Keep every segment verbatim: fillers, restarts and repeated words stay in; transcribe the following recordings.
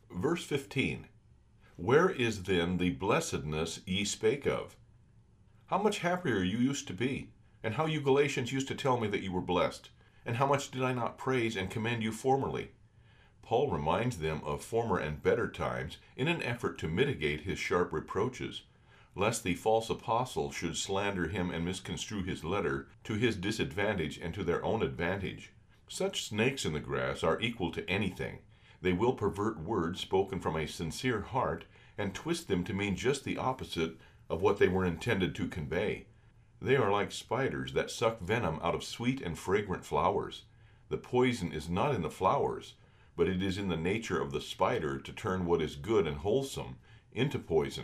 Verse fifteen. Where is then the blessedness ye spake of? How much happier you used to be, and how you Galatians used to tell me that you were blessed, and how much did I not praise and commend you formerly? Paul reminds them of former and better times in an effort to mitigate his sharp reproaches, lest the false apostles should slander him and misconstrue his letter to his disadvantage and to their own advantage. Such snakes in the grass are equal to anything. They will pervert words spoken from a sincere heart and twist them to mean just the opposite of what they were intended to convey. They are like spiders that suck venom out of sweet and fragrant flowers. The poison is not in the flowers, but it is in the nature of the spider to turn what is good and wholesome into poison.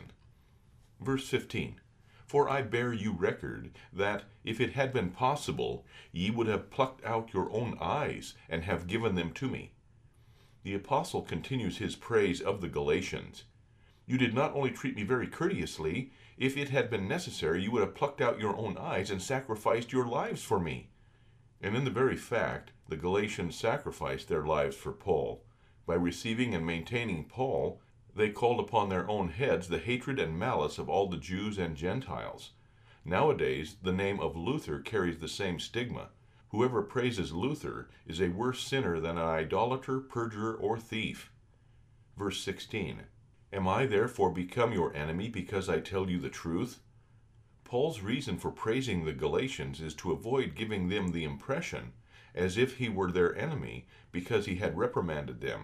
Verse fifteen. For I bear you record, that, if it had been possible, ye would have plucked out your own eyes, and have given them to me. The apostle continues his praise of the Galatians. You did not only treat me very courteously, if it had been necessary, you would have plucked out your own eyes and sacrificed your lives for me. And in the very fact, the Galatians sacrificed their lives for Paul. By receiving and maintaining Paul, they called upon their own heads the hatred and malice of all the Jews and Gentiles. Nowadays, the name of Luther carries the same stigma. Whoever praises Luther is a worse sinner than an idolater, perjurer, or thief. Verse sixteen. Am I therefore become your enemy because I tell you the truth? Paul's reason for praising the Galatians is to avoid giving them the impression as if he were their enemy because he had reprimanded them.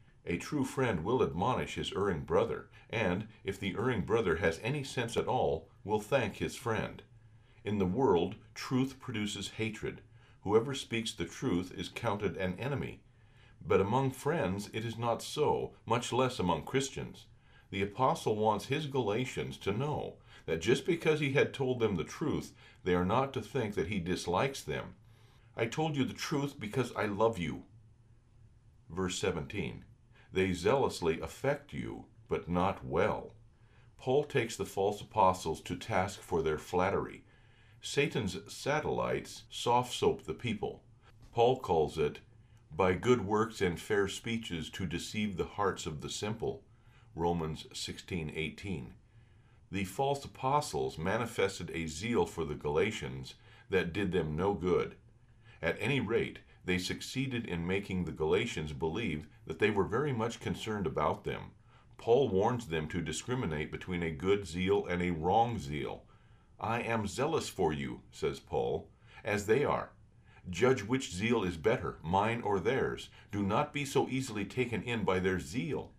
A true friend will admonish his erring brother, and, if the erring brother has any sense at all, will thank his friend. In the world, truth produces hatred. Whoever speaks the truth is counted an enemy. But among friends it is not so, much less among Christians. The apostle wants his Galatians to know that just because he had told them the truth, they are not to think that he dislikes them. I told you the truth because I love you. Verse seventeen. They zealously affect you, but not well. Paul takes the false apostles to task for their flattery. Satan's satellites soft-soap the people. Paul calls it, by good works and fair speeches to deceive the hearts of the simple. Romans sixteen eighteen. The false apostles manifested a zeal for the Galatians that did them no good. At any rate, they succeeded in making the Galatians believe that they were very much concerned about them. Paul warns them to discriminate between a good zeal and a wrong zeal. I am zealous for you, says Paul, as they are. Judge which zeal is better, mine or theirs. Do not be so easily taken in by their zeal.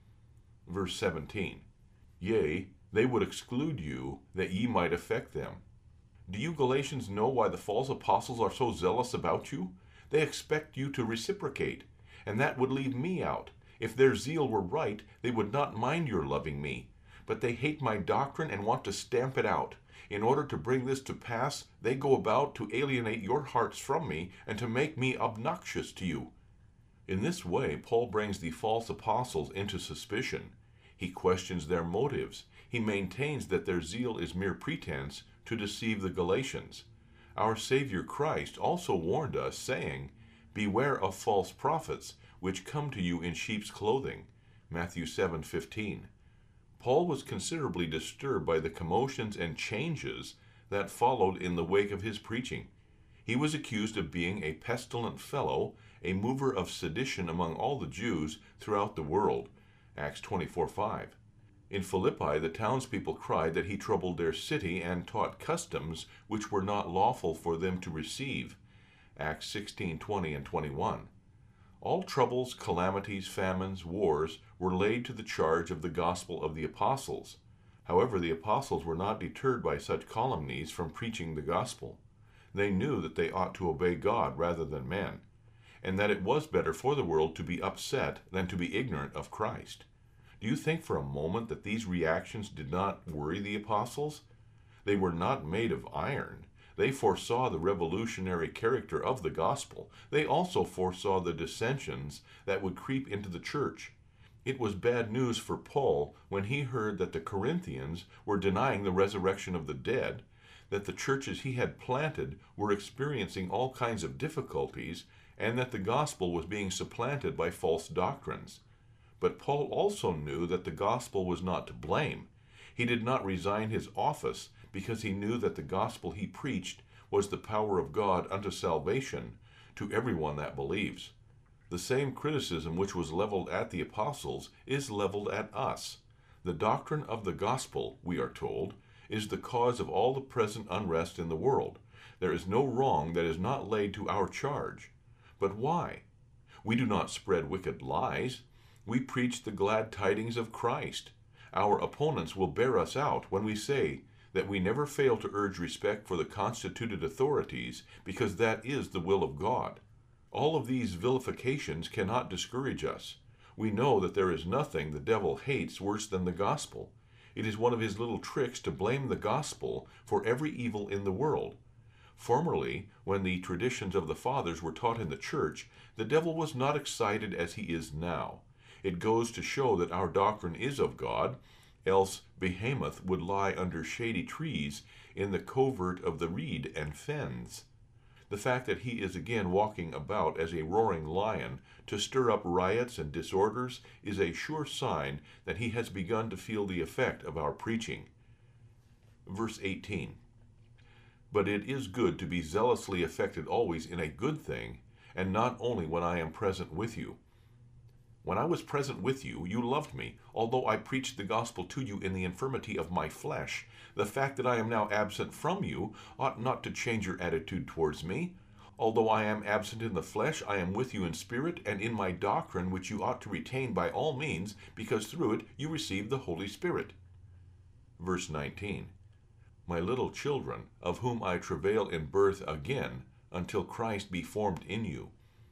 Verse seventeen. Yea, they would exclude you, that ye might affect them. Do you Galatians know why the false apostles are so zealous about you? They expect you to reciprocate, and that would leave me out. If their zeal were right, they would not mind your loving me. But they hate my doctrine and want to stamp it out. In order to bring this to pass, they go about to alienate your hearts from me and to make me obnoxious to you. In this way, Paul brings the false apostles into suspicion. He questions their motives. He maintains that their zeal is mere pretense to deceive the Galatians. Our Savior Christ also warned us, saying, Beware of false prophets, which come to you in sheep's clothing. Matthew seven fifteen. Paul was considerably disturbed by the commotions and changes that followed in the wake of his preaching. He was accused of being a pestilent fellow, a mover of sedition among all the Jews throughout the world. Acts twenty-four five. In Philippi, the townspeople cried that he troubled their city and taught customs which were not lawful for them to receive. Acts sixteen twenty and twenty-one. All troubles, calamities, famines, wars were laid to the charge of the gospel of the apostles. However, the apostles were not deterred by such calumnies from preaching the gospel. They knew that they ought to obey God rather than men, and that it was better for the world to be upset than to be ignorant of Christ. Do you think for a moment that these reactions did not worry the apostles? They were not made of iron. They foresaw the revolutionary character of the gospel. They also foresaw the dissensions that would creep into the church. It was bad news for Paul when he heard that the Corinthians were denying the resurrection of the dead, that the churches he had planted were experiencing all kinds of difficulties, and that the gospel was being supplanted by false doctrines. But Paul also knew that the gospel was not to blame. He did not resign his office because he knew that the gospel he preached was the power of God unto salvation to everyone that believes. The same criticism which was leveled at the apostles is leveled at us. The doctrine of the gospel, we are told, is the cause of all the present unrest in the world. There is no wrong that is not laid to our charge. But why? We do not spread wicked lies. We preach the glad tidings of Christ. Our opponents will bear us out when we say that we never fail to urge respect for the constituted authorities, because that is the will of God. All of these vilifications cannot discourage us. We know that there is nothing the devil hates worse than the gospel. It is one of his little tricks to blame the gospel for every evil in the world. Formerly, when the traditions of the fathers were taught in the church, the devil was not excited as he is now. It goes to show that our doctrine is of God, else Behemoth would lie under shady trees in the covert of the reed and fens. The fact that he is again walking about as a roaring lion to stir up riots and disorders is a sure sign that he has begun to feel the effect of our preaching. Verse eighteen. But it is good to be zealously affected always in a good thing, and not only when I am present with you. When I was present with you, you loved me, although I preached the gospel to you in the infirmity of my flesh. The fact that I am now absent from you ought not to change your attitude towards me. Although I am absent in the flesh, I am with you in spirit and in my doctrine, which you ought to retain by all means, because through it you receive the Holy Spirit. Verse nineteen. My little children, of whom I travail in birth again, until Christ be formed in you.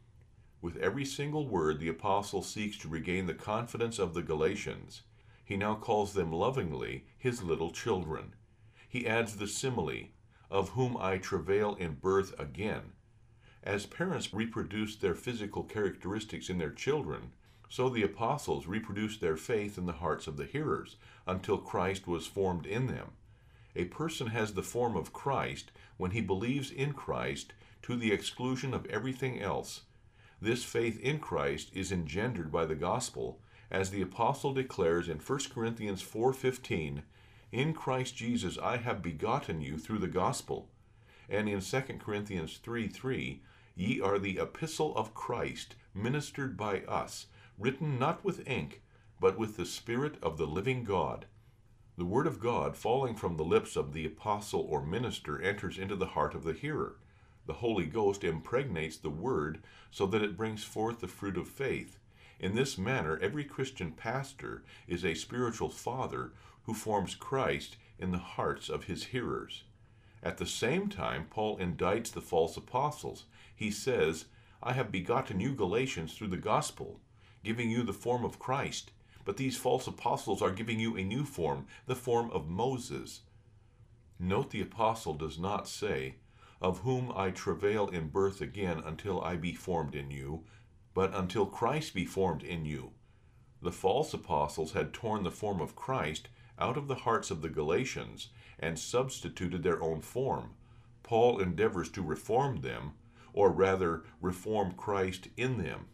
With every single word, the apostle seeks to regain the confidence of the Galatians. He now calls them lovingly his little children. He adds the simile, of whom I travail in birth again. As parents reproduce their physical characteristics in their children, so the apostles reproduced their faith in the hearts of the hearers, until Christ was formed in them. A person has the form of Christ when he believes in Christ to the exclusion of everything else. This faith in Christ is engendered by the gospel, as the apostle declares in First Corinthians four fifteen, In Christ Jesus I have begotten you through the gospel. And in Second Corinthians three three, Ye are the epistle of Christ, ministered by us, written not with ink, but with the Spirit of the living God. The word of God falling from the lips of the apostle or minister enters into the heart of the hearer. The Holy Ghost impregnates the word so that it brings forth the fruit of faith. In this manner, every Christian pastor is a spiritual father who forms Christ in the hearts of his hearers. At the same time, Paul indicts the false apostles. He says, I have begotten you Galatians through the gospel, giving you the form of Christ. But these false apostles are giving you a new form, the form of Moses. Note the apostle does not say, of whom I travail in birth again until I be formed in you, but until Christ be formed in you. The false apostles had torn the form of Christ out of the hearts of the Galatians and substituted their own form. Paul endeavors to reform them, or rather reform Christ in them.